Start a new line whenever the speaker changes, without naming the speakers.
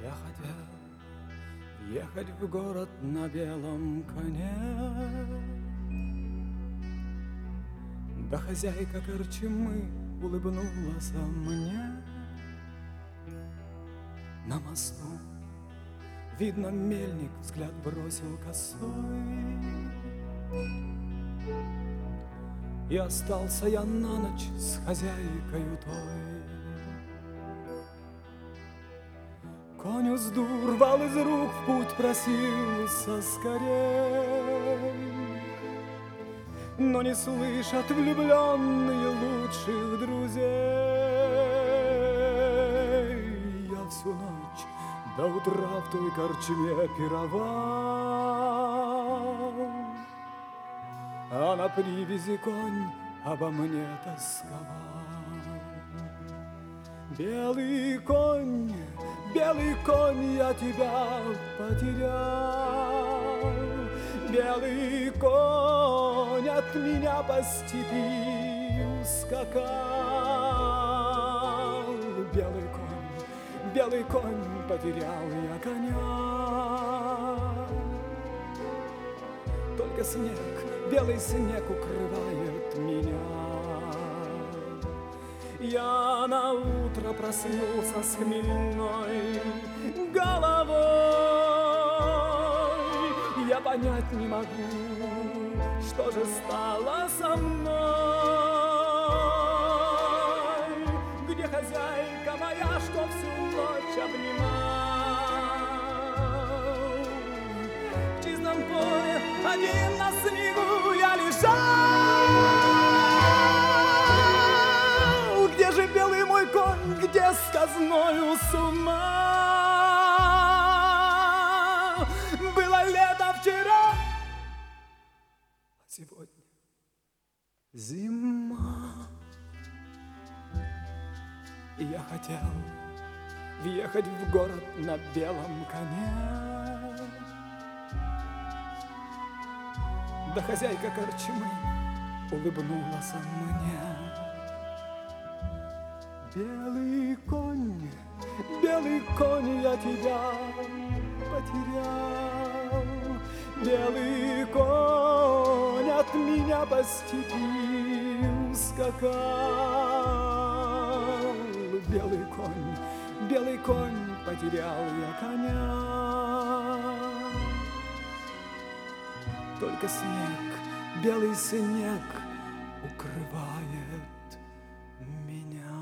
Я хотел ехать в город на белом коне, да хозяйка корчмы улыбнулась мне. На мосту, видно, мельник взгляд бросил косой, и остался я на ночь с хозяйкою той. Конь узду рвал из рук, в путь просился скорей, но не слышат влюбленные лучших друзей. Я всю ночь до утра в той корчме пировал, а на привязи конь обо мне тосковал. Белый конь, я тебя потерял. Белый конь от меня по степи ускакал. Белый конь, потерял я коня. Только снег, белый снег укрывает меня. Я на утро проснулся с хмельной головой. Я понять не могу, что же стало со мной. Где хозяйка моя, что всю ночь обнимал? В чистом поле один на снегу я лежал. Где же белый мой конь, где сказною с ума? Было лето вчера, а сегодня зима. И я хотел въехать в город на белом коне, да хозяйка корчмы улыбнулась мне. Белый конь, я тебя потерял. Белый конь от меня по степи ускакал. Белый конь, потерял я коня. Только снег, белый снег укрывает меня.